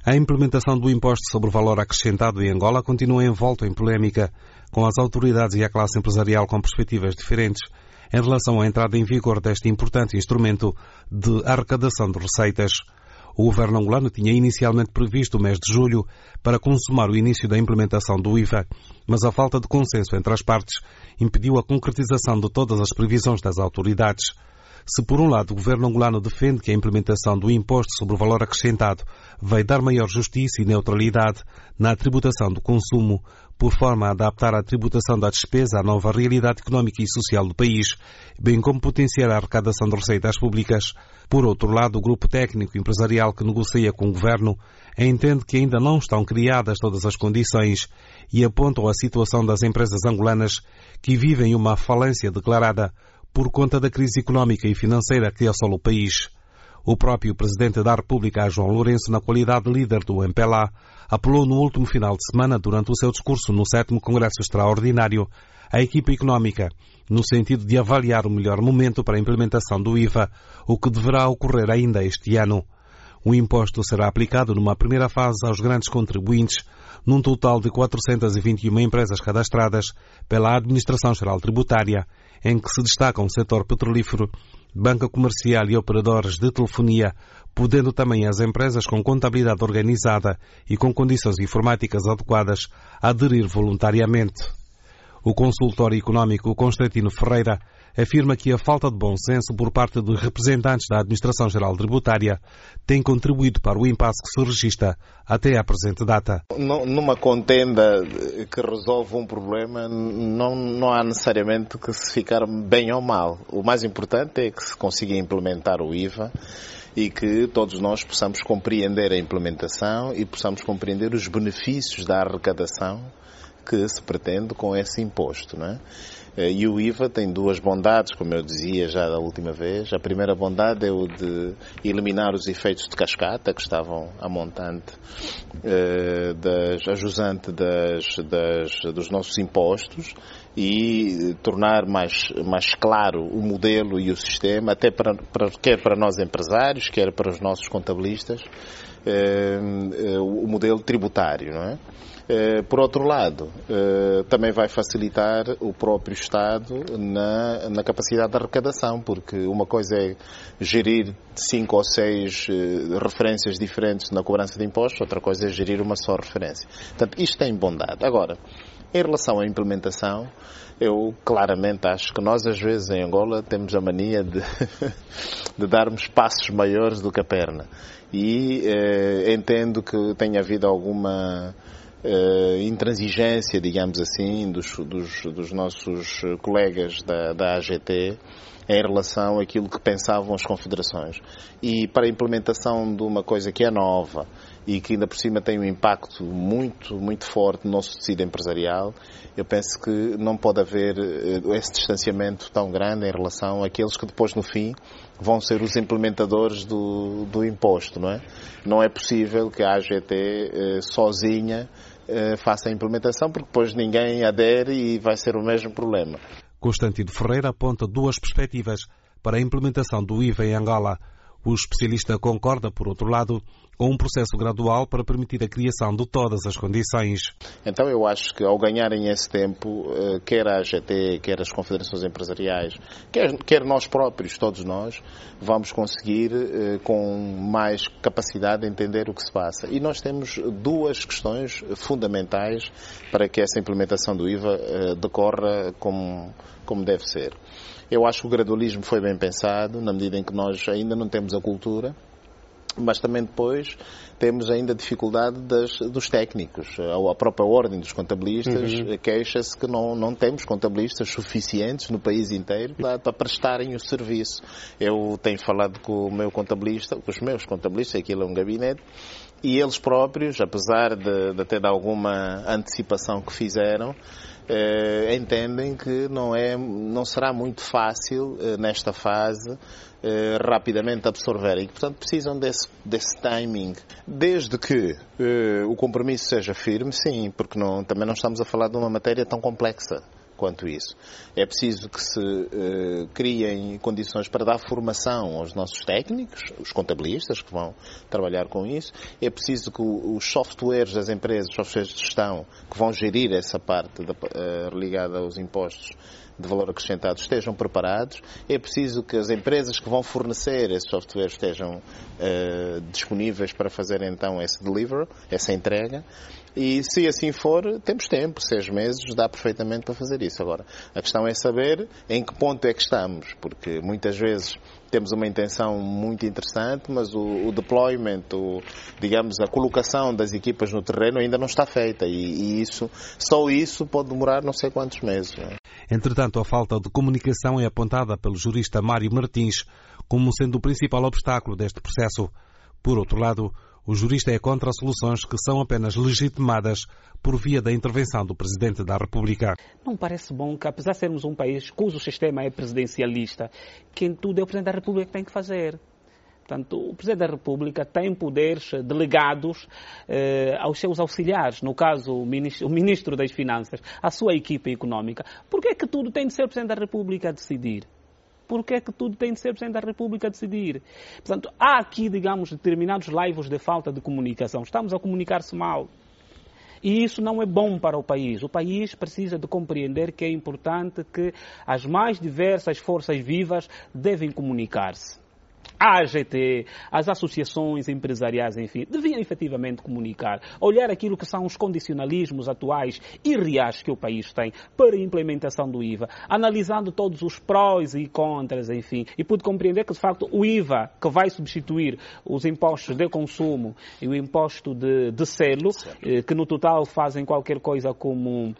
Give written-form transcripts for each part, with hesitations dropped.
A implementação do imposto sobre o valor acrescentado em Angola continua envolta em polémica, com as autoridades e a classe empresarial com perspectivas diferentes em relação à entrada em vigor deste importante instrumento de arrecadação de receitas. O governo angolano tinha inicialmente previsto o mês de julho para consumar o início da implementação do IVA, mas a falta de consenso entre as partes impediu a concretização de todas as previsões das autoridades. Se, por um lado, o governo angolano defende que a implementação do imposto sobre o valor acrescentado vai dar maior justiça e neutralidade na tributação do consumo, por forma a adaptar a tributação da despesa à nova realidade económica e social do país, bem como potenciar a arrecadação de receitas públicas. Por outro lado, o grupo técnico empresarial que negocia com o governo entende que ainda não estão criadas todas as condições e apontam a situação das empresas angolanas que vivem uma falência declarada por conta da crise económica e financeira que assola o país. O próprio Presidente da República, João Lourenço, na qualidade de líder do MPLA, apelou no último final de semana, durante o seu discurso no 7º Congresso Extraordinário, à equipa económica, no sentido de avaliar o melhor momento para a implementação do IVA, o que deverá ocorrer ainda este ano. O imposto será aplicado numa primeira fase aos grandes contribuintes, num total de 421 empresas cadastradas pela Administração Geral Tributária, em que se destacam o setor petrolífero, banca comercial e operadores de telefonia, podendo também as empresas com contabilidade organizada e com condições informáticas adequadas aderir voluntariamente. O consultor económico Constantino Ferreira afirma que a falta de bom senso por parte de representantes da Administração Geral Tributária tem contribuído para o impasse que se registra até à presente data. Numa contenda que resolve um problema, não há necessariamente que se ficar bem ou mal. O mais importante é que se consiga implementar o IVA e que todos nós possamos compreender a implementação e possamos compreender os benefícios da arrecadação que se pretende com esse imposto, não é? E o IVA tem duas bondades, como eu dizia já da última vez. A primeira bondade é o de eliminar os efeitos de cascata que estavam a montante, a jusante dos nossos impostos, e tornar mais claro o modelo e o sistema, até quer para nós empresários, quer para os nossos contabilistas, o modelo tributário, não é? Por outro lado, também vai facilitar o próprio Estado na capacidade de arrecadação, porque uma coisa é gerir 5 ou 6 referências diferentes na cobrança de impostos, outra coisa é gerir uma só referência. Portanto, isto tem bondade. Agora, em relação à implementação, eu claramente acho que nós, às vezes, em Angola, temos a mania de darmos passos maiores do que a perna. E entendo que tenha havido alguma intransigência, digamos assim, dos nossos colegas da AGT em relação àquilo que pensavam as confederações. E para a implementação de uma coisa que é nova e que ainda por cima tem um impacto muito, muito forte no nosso tecido empresarial, eu penso que não pode haver esse distanciamento tão grande em relação àqueles que depois, no fim, vão ser os implementadores do imposto, não é? Não é possível que a AGT sozinha faça a implementação, porque depois ninguém adere e vai ser o mesmo problema. Constantino Ferreira aponta duas perspectivas para a implementação do IVA em Angola. O especialista concorda, por outro lado, com um processo gradual para permitir a criação de todas as condições. Então eu acho que ao ganharem esse tempo, quer a AGT, quer as confederações empresariais, quer nós próprios, todos nós, vamos conseguir com mais capacidade de entender o que se passa. E nós temos duas questões fundamentais para que essa implementação do IVA decorra como deve ser. Eu acho que o gradualismo foi bem pensado, na medida em que nós ainda não temos a cultura, mas também depois temos ainda dificuldade dos técnicos. A própria ordem dos contabilistas queixa-se que não temos contabilistas suficientes no país inteiro para prestarem o serviço. Eu tenho falado com o meu contabilista, com os meus contabilistas, aquilo é um gabinete, e eles próprios, apesar de ter alguma antecipação que fizeram, entendem que não será muito fácil nesta fase rapidamente absorverem. Portanto, precisam desse timing. Desde que o compromisso seja firme, sim, porque também não estamos a falar de uma matéria tão complexa quanto isso. É preciso que se criem condições para dar formação aos nossos técnicos, os contabilistas que vão trabalhar com isso. É preciso que os softwares das empresas, os softwares de gestão que vão gerir essa parte ligada aos impostos de valor acrescentado estejam preparados. É preciso que as empresas que vão fornecer esses softwares estejam disponíveis para fazer então esse delivery, essa entrega. E se assim for, temos tempo, 6 meses dá perfeitamente para fazer isso. Agora, a questão é saber em que ponto é que estamos, porque muitas vezes temos uma intenção muito interessante, mas o deployment, digamos, a colocação das equipas no terreno ainda não está feita e só isso pode demorar não sei quantos meses. Não é? Entretanto, a falta de comunicação é apontada pelo jurista Mário Martins como sendo o principal obstáculo deste processo. Por outro lado, o jurista é contra soluções que são apenas legitimadas por via da intervenção do Presidente da República. Não parece bom que, apesar de sermos um país cujo sistema é presidencialista, quem tudo é o Presidente da República que tem que fazer. Portanto, o Presidente da República tem poderes delegados aos seus auxiliares, no caso o Ministro das Finanças, a sua equipe económica. Por que é que tudo tem de ser o Presidente da República a decidir? Por que é que tudo tem de ser o Presidente da República a decidir? Portanto, há aqui, digamos, determinados laivos de falta de comunicação. Estamos a comunicar-se mal. E isso não é bom para o país. O país precisa de compreender que é importante que as mais diversas forças vivas devem comunicar-se. A AGT, as associações empresariais, enfim, deviam efetivamente comunicar, olhar aquilo que são os condicionalismos atuais e reais que o país tem para a implementação do IVA, analisando todos os prós e contras, enfim, e pude compreender que, de facto, o IVA, que vai substituir os impostos de consumo e o imposto de selo, que no total fazem qualquer coisa como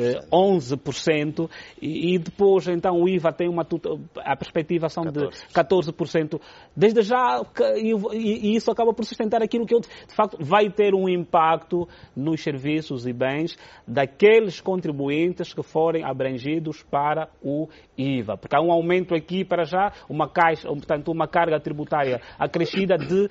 11%, e depois, então, o IVA tem a perspectiva são de 14%. Desde já, e isso acaba por sustentar aquilo que, de facto, vai ter um impacto nos serviços e bens daqueles contribuintes que forem abrangidos para o IVA. Porque há um aumento aqui para já, uma carga tributária acrescida de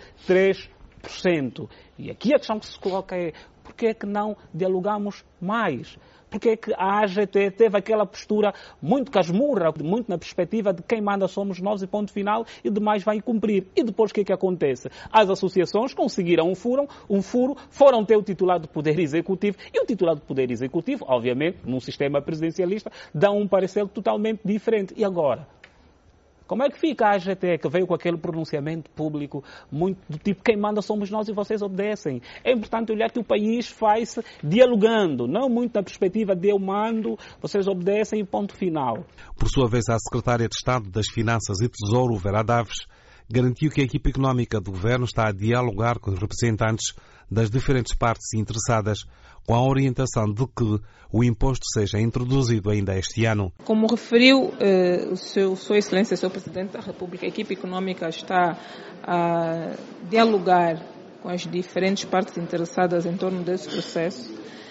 3%. E aqui a questão que se coloca é, por que é que não dialogamos mais? Porque é que a AGT teve aquela postura muito casmurra, muito na perspectiva de quem manda somos nós e ponto final, e demais vai cumprir. E depois o que é que acontece? As associações conseguiram um furo, foram ter o titular do Poder Executivo, e o titular do Poder Executivo, obviamente, num sistema presidencialista, dá um parecer totalmente diferente. E agora? Como é que fica a AGT, que veio com aquele pronunciamento público muito do tipo quem manda somos nós e vocês obedecem? É importante olhar que o país faz-se dialogando, não muito na perspectiva de eu mando, vocês obedecem e ponto final. Por sua vez, a Secretária de Estado das Finanças e Tesouro, Vera Daves, garantiu que a equipe económica do Governo está a dialogar com os representantes das diferentes partes interessadas, com a orientação de que o imposto seja introduzido ainda este ano. Como referiu Sua Excelência, Sr. Presidente da República, a equipe económica está a dialogar com as diferentes partes interessadas em torno desse processo.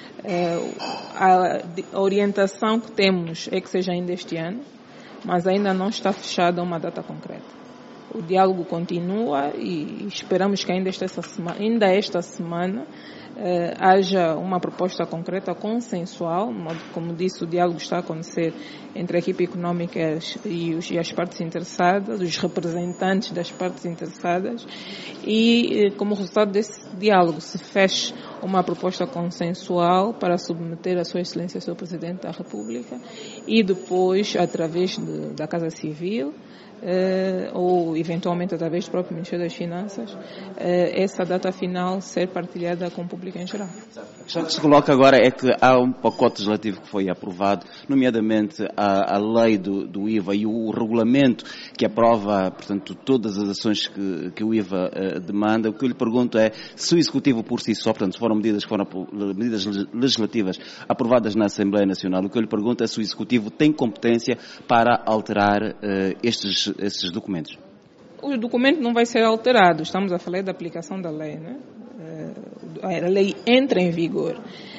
A orientação que temos é que seja ainda este ano, mas ainda não está fechada uma data concreta. O diálogo continua e esperamos que ainda esta semana haja uma proposta concreta, consensual. Como disse, o diálogo está a acontecer entre a equipe económica e as partes interessadas, os representantes das partes interessadas, e como resultado desse diálogo se fecha uma proposta consensual para submeter a Sua Excelência, Sr. Presidente da República, e depois, através da Casa Civil, ou eventualmente através do próprio Ministério das Finanças, essa data final ser partilhada com o público em geral. A questão que se coloca agora é que há um pacote legislativo que foi aprovado, nomeadamente a lei do IVA e o regulamento que aprova, portanto, todas as ações que o IVA demanda. O que eu lhe pergunto é se o Executivo por si só, portanto, se foram medidas legislativas aprovadas na Assembleia Nacional, o que eu lhe pergunto é se o Executivo tem competência para alterar esses documentos. O documento não vai ser alterado, estamos a falar da aplicação da lei, né? A lei entra em vigor.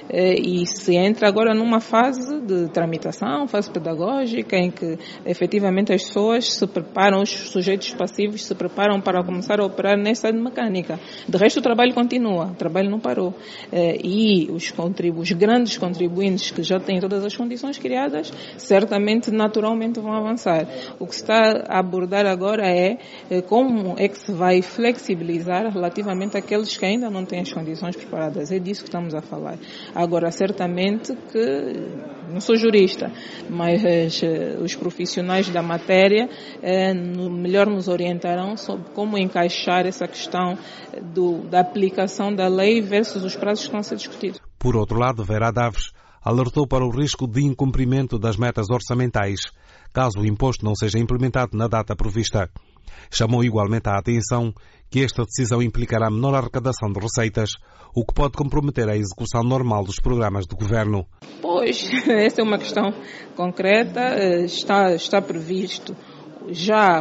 e se entra agora numa fase de tramitação, fase pedagógica, em que efetivamente as pessoas se preparam, os sujeitos passivos se preparam para começar a operar nessa mecânica. De resto, o trabalho continua, o trabalho não parou. E os grandes contribuintes que já têm todas as condições criadas, certamente, naturalmente vão avançar. O que se está a abordar agora é como é que se vai flexibilizar relativamente àqueles que ainda não têm as condições preparadas. É disso que estamos a falar. Agora, certamente que, não sou jurista, mas os profissionais da matéria melhor nos orientarão sobre como encaixar essa questão da aplicação da lei versus os prazos que estão a ser discutidos. Por outro lado, Vera Daves alertou para o risco de incumprimento das metas orçamentais, caso o imposto não seja implementado na data prevista. Chamou igualmente a atenção que esta decisão implicará menor arrecadação de receitas, o que pode comprometer a execução normal dos programas do Governo. Pois, essa é uma questão concreta. Está previsto já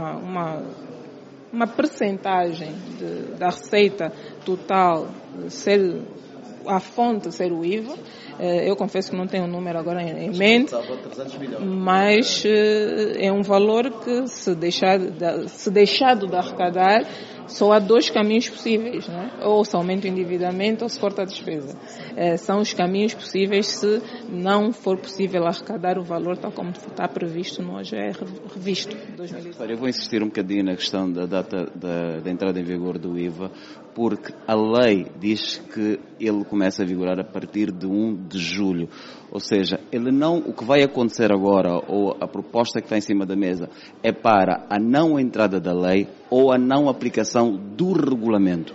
uma percentagem da receita total ser a fonte ser o IVA. Eu confesso que não tenho o número agora em mente, mas é um valor que, se deixado de arrecadar, só há dois caminhos possíveis, né? Ou se aumenta o endividamento ou se corta a despesa. São os caminhos possíveis se não for possível arrecadar o valor tal como está previsto no OGR revisto 2020. Eu vou insistir um bocadinho na questão da data da entrada em vigor do IVA, porque a lei diz que ele começa a vigorar a partir de 1 de julho. Ou seja, o que vai acontecer agora, ou a proposta que está em cima da mesa, é para a não entrada da lei ou a não aplicação do regulamento.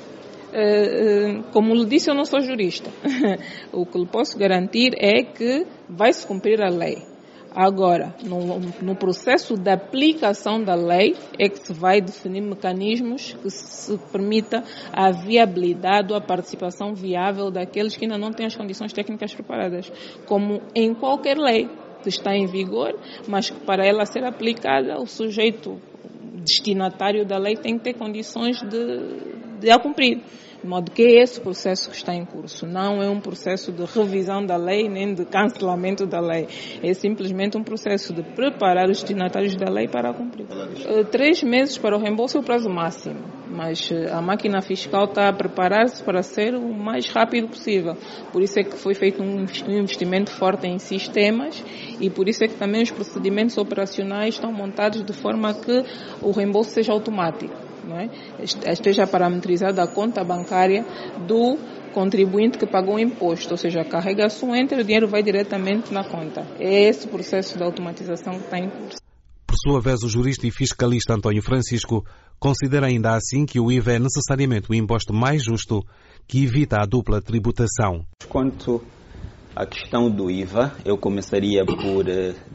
Como lhe disse, eu não sou jurista. O que lhe posso garantir é que vai-se cumprir a lei. Agora, no processo de aplicação da lei é que se vai definir mecanismos que se permita a viabilidade ou a participação viável daqueles que ainda não têm as condições técnicas preparadas, como em qualquer lei que está em vigor, mas que para ela ser aplicada, o sujeito destinatário da lei tem que ter condições de a cumprir. De modo que esse processo que está em curso não é um processo de revisão da lei nem de cancelamento da lei. É simplesmente um processo de preparar os destinatários da lei para a cumprir. 3 meses para o reembolso é o prazo máximo, mas a máquina fiscal está a preparar-se para ser o mais rápido possível. Por isso é que foi feito um investimento forte em sistemas e por isso é que também os procedimentos operacionais estão montados de forma que o reembolso seja automático. Não é? Esteja parametrizada a conta bancária do contribuinte que pagou o imposto, ou seja, carrega-se um enter e o dinheiro vai diretamente na conta. É esse processo de automatização que está em curso. Por sua vez, o jurista e fiscalista António Francisco considera ainda assim que o IVA é necessariamente o imposto mais justo que evita a dupla tributação. Quanto à questão do IVA, eu começaria por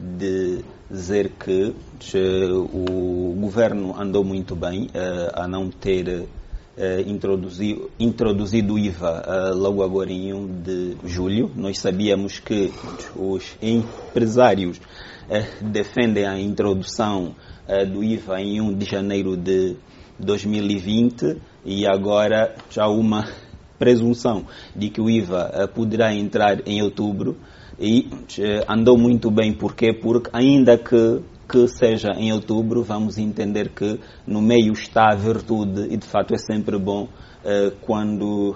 dizer que o governo andou muito bem a não ter introduzido o IVA logo agora em 1 de julho. Nós sabíamos que os empresários defendem a introdução do IVA em 1 de janeiro de 2020 e agora já uma presunção de que o IVA poderá entrar em outubro e andou muito bem. Porquê? Porque ainda que seja em outubro, vamos entender que no meio está a virtude e de fato é sempre bom quando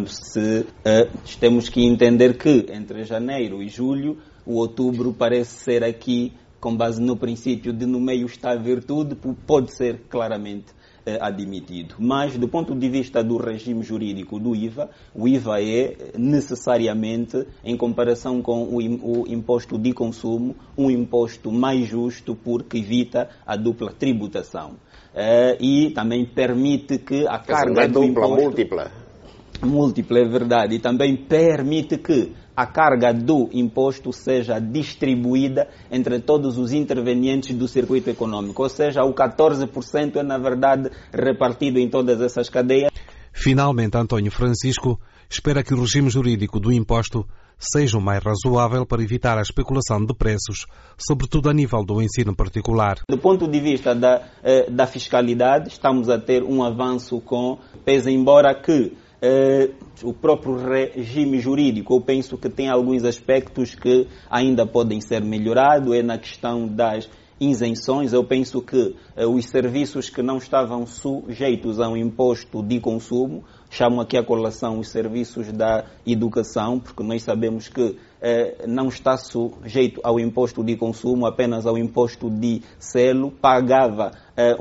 temos que entender que entre janeiro e julho o outubro parece ser aqui com base no princípio de no meio está a virtude, pode ser claramente admitido. Mas do ponto de vista do regime jurídico do IVA, o IVA é necessariamente, em comparação com o imposto de consumo, um imposto mais justo porque evita a dupla tributação. E também permite que a carga do imposto... Múltipla, é verdade. E também permite que a carga do imposto seja distribuída entre todos os intervenientes do circuito econômico. Ou seja, o 14% é, na verdade, repartido em todas essas cadeias. Finalmente, António Francisco espera que o regime jurídico do imposto seja o mais razoável para evitar a especulação de preços, sobretudo a nível do ensino particular. Do ponto de vista da fiscalidade, estamos a ter um avanço pese embora que o próprio regime jurídico, eu penso que tem alguns aspectos que ainda podem ser melhorados, é na questão das isenções. Eu penso que os serviços que não estavam sujeitos a um imposto de consumo, chamo aqui a colação os serviços da educação, porque nós sabemos que não está sujeito ao imposto de consumo, apenas ao imposto de selo, pagava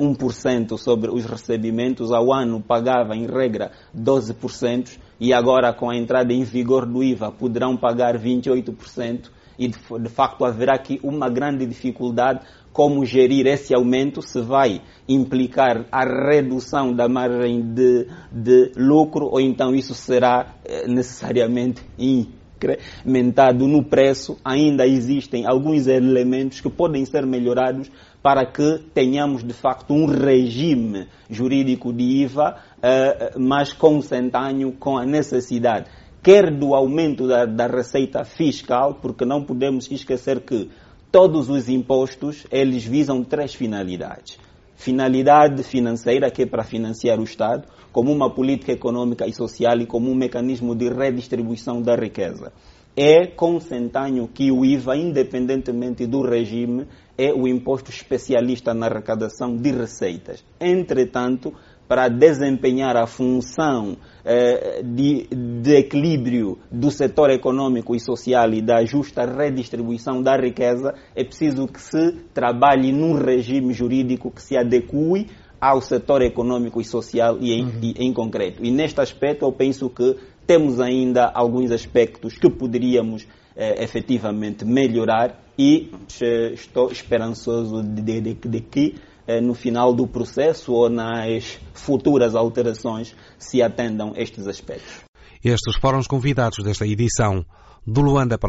1% sobre os recebimentos, ao ano pagava em regra 12%, e agora com a entrada em vigor do IVA poderão pagar 28%, e de facto haverá aqui uma grande dificuldade como gerir esse aumento, se vai implicar a redução da margem de lucro, ou então isso será necessariamente incrementado no preço. Ainda existem alguns elementos que podem ser melhorados para que tenhamos de facto um regime jurídico de IVA, mas consentâneo com a necessidade quer do aumento da receita fiscal, porque não podemos esquecer que todos os impostos, eles visam 3 finalidades. Finalidade financeira, que é para financiar o Estado, como uma política econômica e social e como um mecanismo de redistribuição da riqueza. É consentâneo que o IVA, independentemente do regime, é o imposto especialista na arrecadação de receitas. Entretanto, para desempenhar a função de equilíbrio do setor econômico e social e da justa redistribuição da riqueza, é preciso que se trabalhe num regime jurídico que se adeque ao setor econômico e social e em concreto. E neste aspecto eu penso que temos ainda alguns aspectos que poderíamos efetivamente melhorar, e estou esperançoso de que no final do processo ou nas futuras alterações se atendam estes aspectos. Estes foram os convidados desta edição do Luanda para